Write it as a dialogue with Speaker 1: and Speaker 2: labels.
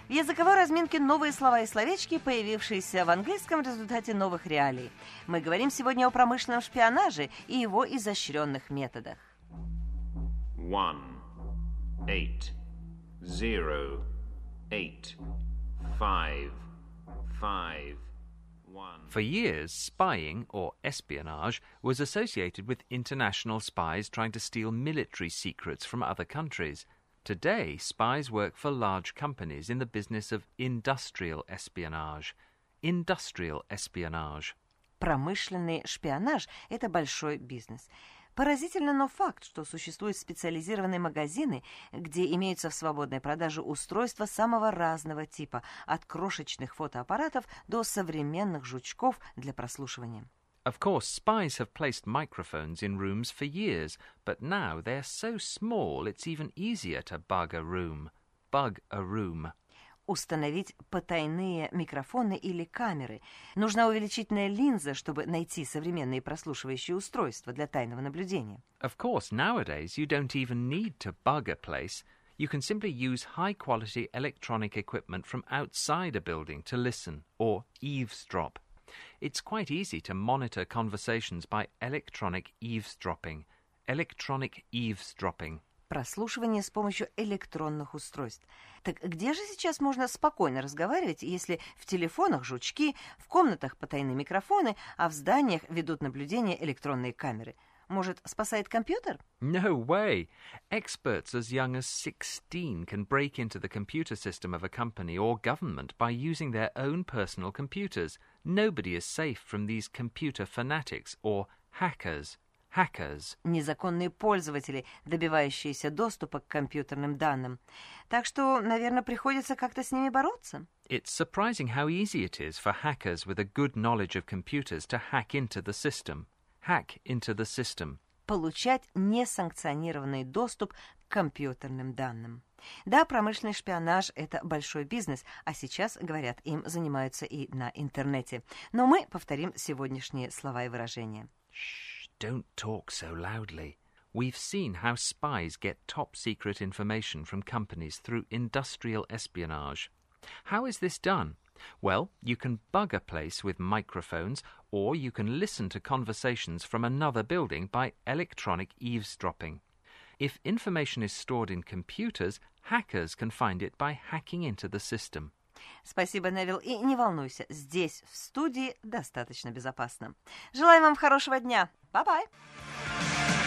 Speaker 1: В языковой разминке новые слова и словечки, появившиеся в английском в результате новых реалий. Мы говорим сегодня о промышленном шпионаже и его изощренных методах.
Speaker 2: 1, 8, 0, 8, 5, 5, 1.
Speaker 3: For years, spying, or espionage, was associated with international spies trying to steal military secrets from other countries. Today, spies work for large companies in the business of industrial espionage. Industrial espionage.
Speaker 1: Промышленный шпионаж – это большой бизнес. Поразительно, но факт, что существуют специализированные магазины, где имеются в свободной продаже устройства самого разного типа, от крошечных фотоаппаратов до современных жучков для прослушивания.
Speaker 3: Of course, spies have placed microphones in rooms for years, but now they're so small it's even easier to bug a room. Bug a room.
Speaker 1: Установить потайные микрофоны или камеры. Нужна увеличительная линза, чтобы найти современные прослушивающие устройства для тайного наблюдения.
Speaker 3: Of course, nowadays you don't even need to bug a place. You can simply use high-quality electronic equipment from outside a building to listen or eavesdrop. It's quite easy to monitor conversations by electronic eavesdropping. Electronic eavesdropping.
Speaker 1: Прослушивание с помощью электронных устройств. Так где же сейчас можно спокойно разговаривать, если в телефонах жучки, в комнатах потайные микрофоны, а в зданиях ведут наблюдение электронные камеры? Может, спасает компьютер?
Speaker 3: No way! Experts as young as 16 can break into the computer system of a company or government by using their own personal computers. Nobody is safe from these computer fanatics or hackers. Hackers.
Speaker 1: Незаконные пользователи, добивающиеся доступа к компьютерным данным. Так что, наверное, приходится как-то с ними бороться.
Speaker 3: It's surprising how easy it is for hackers with a good knowledge of computers to hack into the system. Hack into the system.
Speaker 1: Получать несанкционированный доступ к компьютерным данным. Да, промышленный шпионаж – это большой бизнес, а сейчас, говорят, им занимаются и на интернете. Но мы повторим сегодняшние слова и выражения.
Speaker 3: Shh, don't talk so loudly. We've seen how spies get top-secret information from companies through industrial espionage. How is this done? Well, you can bug a place with microphones, or you can listen to conversations from another building by electronic eavesdropping. If information is stored in computers, hackers can find it by hacking into the system.
Speaker 1: Спасибо, Невил, и не волнуйся, здесь, в студии, достаточно безопасно. Желаем вам хорошего дня. Bye-bye!